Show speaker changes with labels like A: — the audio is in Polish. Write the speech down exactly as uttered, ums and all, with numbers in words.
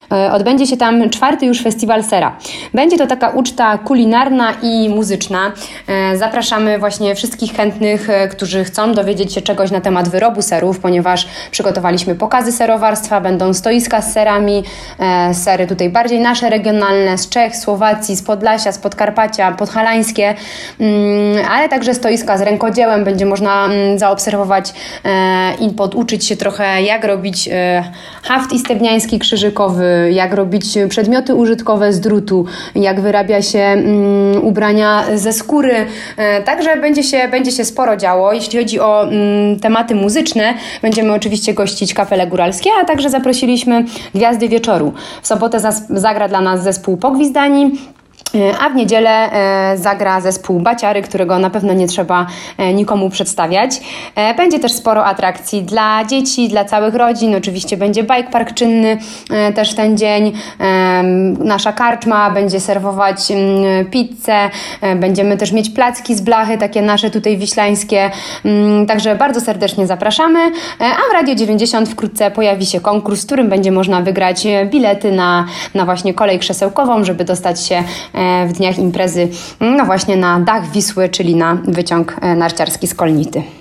A: Odbędzie się tam czwarty już festiwal sera. Będzie to taka uczta kulinarna i muzyczna. Zapraszamy właśnie wszystkich chętnych, którzy chcą dowiedzieć się czegoś na temat wyrobu serów, ponieważ przygotowaliśmy pokazy serowarstwa, będą stoiska z serami, sery tutaj bardziej nasze regionalne, z Czech, Słowacji, z Podlasia, z Podkarpacia, podhalańskie, ale także stoiska z rękodziełem. Będzie można zaobserwować i poduczyć się trochę, jak robić haft istebniański krzyżykowy, jak robić przedmioty użytkowe z drutu, jak wyrabia się ubrania ze skóry. Także będzie się, będzie się sporo działo. Jeśli chodzi o tematy muzyczne, będziemy oczywiście gościć kapele góralskie, a także zaprosiliśmy Gwiazdy Wieczoru. W sobotę zagra dla nas zespół Pogwizdani, a w niedzielę zagra zespół Baciary, którego na pewno nie trzeba nikomu przedstawiać. Będzie też sporo atrakcji dla dzieci, dla całych rodzin. Oczywiście będzie bike park czynny też w ten dzień. Nasza karczma będzie serwować pizzę. Będziemy też mieć placki z blachy, takie nasze tutaj wiślańskie. Także bardzo serdecznie zapraszamy. A w Radio dziewięćdziesiąt wkrótce pojawi się konkurs, w którym będzie można wygrać bilety na, na właśnie kolej krzesełkową, żeby dostać się w dniach imprezy no właśnie na dach Wisły, czyli na wyciąg narciarski z Kolnity.